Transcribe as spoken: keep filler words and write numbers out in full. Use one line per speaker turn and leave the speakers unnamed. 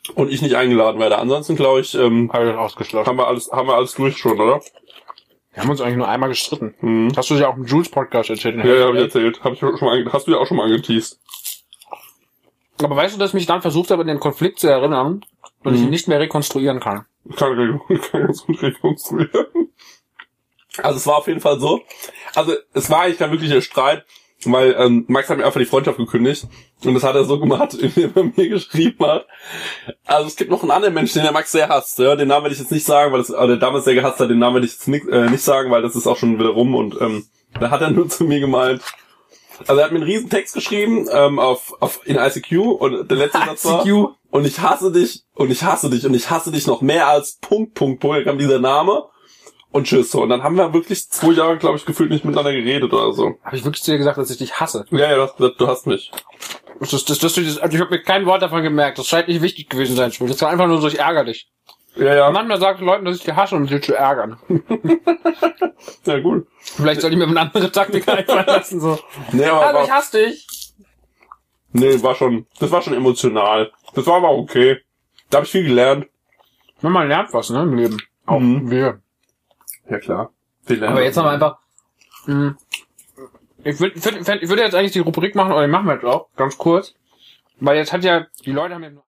Und ich nicht eingeladen werde. Ansonsten, glaube ich, ähm,
Habe ich das ausgeschlossen.
haben wir alles, haben wir alles durch schon, oder?
Wir haben uns eigentlich nur einmal gestritten.
Mhm.
Hast du ja auch im Jules-Podcast erzählt?
Ja, ja, hab ich erzählt. Hab ich schon mal, ange- hast du ja auch schon mal angeteased.
Aber weißt du, dass ich mich dann versucht habe, an den Konflikt zu erinnern und ich ihn nicht mehr rekonstruieren kann?
Ich kann, re- ich kann ganz gut rekonstruieren. Also es war auf jeden Fall so. Also es war eigentlich kein wirklicher Streit, weil ähm, Max hat mir einfach die Freundschaft gekündigt. Und das hat er so gemacht, indem er mir geschrieben hat. Also es gibt noch einen anderen Menschen, den der Max sehr hasst. Ja? Den Namen werde ich jetzt nicht sagen, weil das, also der damals sehr gehasst hat, den Namen werde ich jetzt nicht, äh, nicht sagen, weil das ist auch schon wieder rum. Und ähm, da hat er nur zu mir gemeint. Also er hat mir einen riesen Text geschrieben ähm, auf, auf in I C Q und der letzte Satz war: Und ich hasse dich und ich hasse dich und ich hasse dich noch mehr als Punkt, Punkt, Punkt. Da kam dieser Name und tschüss. So. Und dann haben wir wirklich zwei Jahre, glaube ich, gefühlt nicht miteinander geredet oder so.
Habe ich wirklich zu dir gesagt, dass ich dich hasse?
Ja, ja, du hast gesagt, du hast mich.
Das, das, das, das, also ich habe mir kein Wort davon gemerkt. Das scheint nicht wichtig gewesen sein. Das war einfach nur so, ich ärgere dich.
Ja, ja.
Manchmal sagt Leuten, dass ich dich hasse, um dich zu ärgern.
Ja, gut.
Vielleicht soll ich mir eine andere Taktik einfallen lassen. So.
Nee, aber
Also ich
war,
hasse dich.
nee, war schon, das war schon emotional. Das war aber okay. Da habe ich viel gelernt.
Man lernt was, ne, im Leben. Auch
Mhm.
wir.
Ja, klar. Viel lernen.
Aber jetzt haben wir einfach... Mh, ich würde ich würd, ich würde jetzt eigentlich die Rubrik machen, oder die machen wir jetzt auch, ganz kurz. Weil jetzt hat ja... Die Leute haben ja...